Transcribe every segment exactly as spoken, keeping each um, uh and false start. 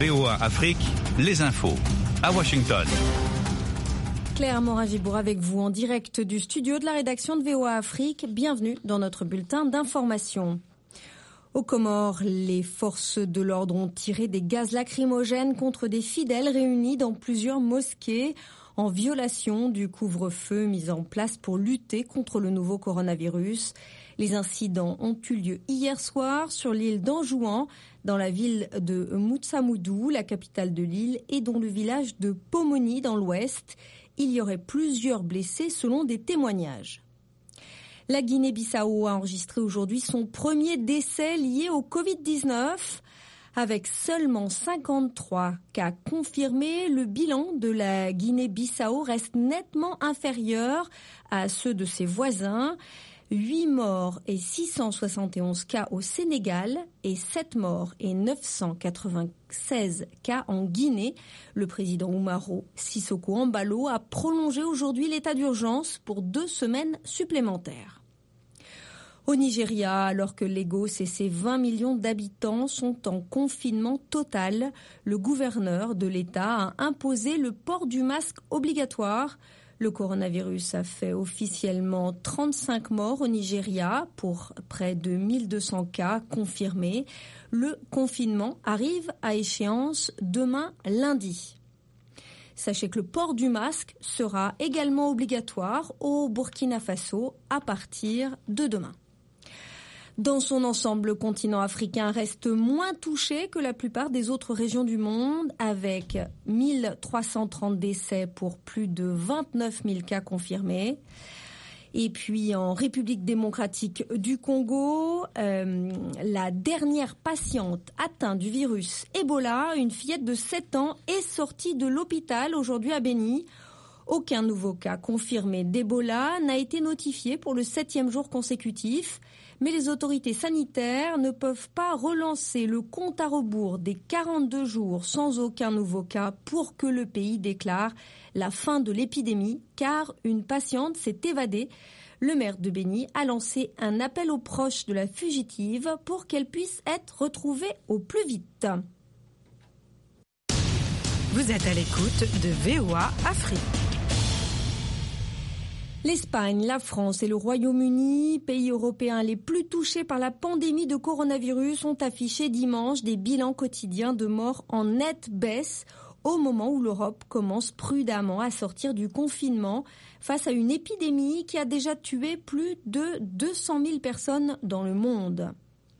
V O A Afrique, les infos, à Washington. Claire Morin-Gibourg avec vous en direct du studio de la rédaction de V O A Afrique. Bienvenue dans notre bulletin d'information. Aux Comores, les forces de l'ordre ont tiré des gaz lacrymogènes contre des fidèles réunis dans plusieurs mosquées en violation du couvre-feu mis en place pour lutter contre le nouveau coronavirus. Les incidents ont eu lieu hier soir sur l'île d'Anjouan, dans la ville de Moutsamoudou, la capitale de l'île, et dans le village de Pomoni dans l'ouest. Il y aurait plusieurs blessés selon des témoignages. La Guinée-Bissau a enregistré aujourd'hui son premier décès lié au covid dix-neuf. Avec seulement cinquante-trois cas confirmés, le bilan de la Guinée-Bissau reste nettement inférieur à ceux de ses voisins. huit morts et six cent soixante et onze cas au Sénégal et sept morts et neuf cent quatre-vingt-seize cas en Guinée. Le président Umaro Sissoko Embalo a prolongé aujourd'hui l'état d'urgence pour deux semaines supplémentaires. Au Nigeria, alors que Lagos et ses vingt millions d'habitants sont en confinement total, le gouverneur de l'État a imposé le port du masque obligatoire. Le coronavirus a fait officiellement trente-cinq morts au Nigeria pour près de mille deux cents cas confirmés. Le confinement arrive à échéance demain lundi. Sachez que le port du masque sera également obligatoire au Burkina Faso à partir de demain. Dans son ensemble, le continent africain reste moins touché que la plupart des autres régions du monde, avec mille trois cent trente décès pour plus de vingt-neuf mille cas confirmés. Et puis en République démocratique du Congo, euh, la dernière patiente atteinte du virus Ebola, une fillette de sept ans, est sortie de l'hôpital aujourd'hui à Beni. Aucun nouveau cas confirmé d'Ebola n'a été notifié pour le septième jour consécutif. Mais les autorités sanitaires ne peuvent pas relancer le compte à rebours des quarante-deux jours sans aucun nouveau cas pour que le pays déclare la fin de l'épidémie, car une patiente s'est évadée. Le maire de Beni a lancé un appel aux proches de la fugitive pour qu'elle puisse être retrouvée au plus vite. Vous êtes à l'écoute de V O A Afrique. L'Espagne, la France et le Royaume-Uni, pays européens les plus touchés par la pandémie de coronavirus, ont affiché dimanche des bilans quotidiens de morts en nette baisse au moment où l'Europe commence prudemment à sortir du confinement face à une épidémie qui a déjà tué plus de deux cent mille personnes dans le monde.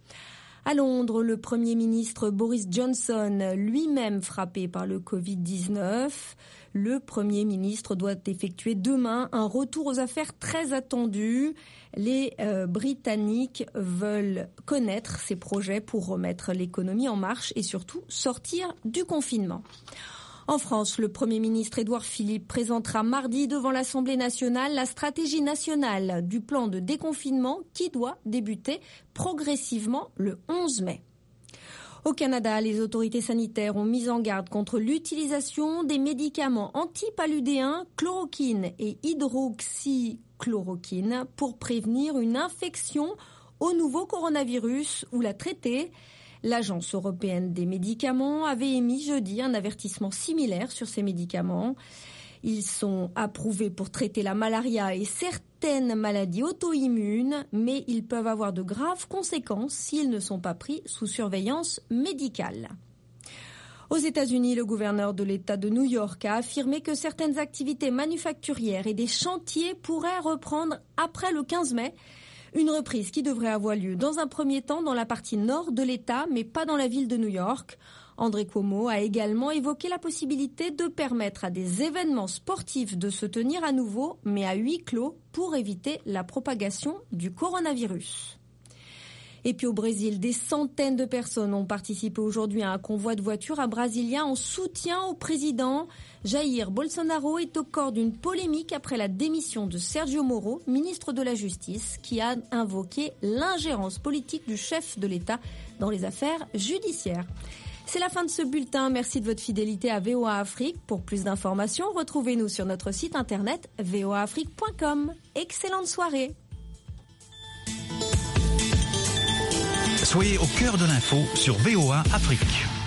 À Londres, le Premier ministre Boris Johnson, lui-même frappé par le covid dix-neuf, le Premier ministre doit effectuer demain un retour aux affaires très attendu. Les euh, Britanniques veulent connaître ses projets pour remettre l'économie en marche et surtout sortir du confinement. En France, le Premier ministre Édouard Philippe présentera mardi devant l'Assemblée nationale la stratégie nationale du plan de déconfinement qui doit débuter progressivement le onze mai. Au Canada, les autorités sanitaires ont mis en garde contre l'utilisation des médicaments antipaludéens, chloroquine et hydroxychloroquine pour prévenir une infection au nouveau coronavirus ou la traiter. L'Agence européenne des médicaments avait émis jeudi un avertissement similaire sur ces médicaments. Ils sont approuvés pour traiter la malaria et certaines maladies auto-immunes, mais ils peuvent avoir de graves conséquences s'ils ne sont pas pris sous surveillance médicale. Aux États-Unis, le gouverneur de l'État de New York a affirmé que certaines activités manufacturières et des chantiers pourraient reprendre après le quinze mai. Une reprise qui devrait avoir lieu dans un premier temps dans la partie nord de l'État, mais pas dans la ville de New York. André Cuomo a également évoqué la possibilité de permettre à des événements sportifs de se tenir à nouveau, mais à huis clos, pour éviter la propagation du coronavirus. Et puis au Brésil, des centaines de personnes ont participé aujourd'hui à un convoi de voitures à Brasilia en soutien au président. Jair Bolsonaro est au cœur d'une polémique après la démission de Sergio Moro, ministre de la Justice, qui a invoqué l'ingérence politique du chef de l'État dans les affaires judiciaires. C'est la fin de ce bulletin. Merci de votre fidélité à V O A Afrique. Pour plus d'informations, retrouvez-nous sur notre site internet v o a afrique point com. Excellente soirée. Soyez au cœur de l'info sur V O A Afrique.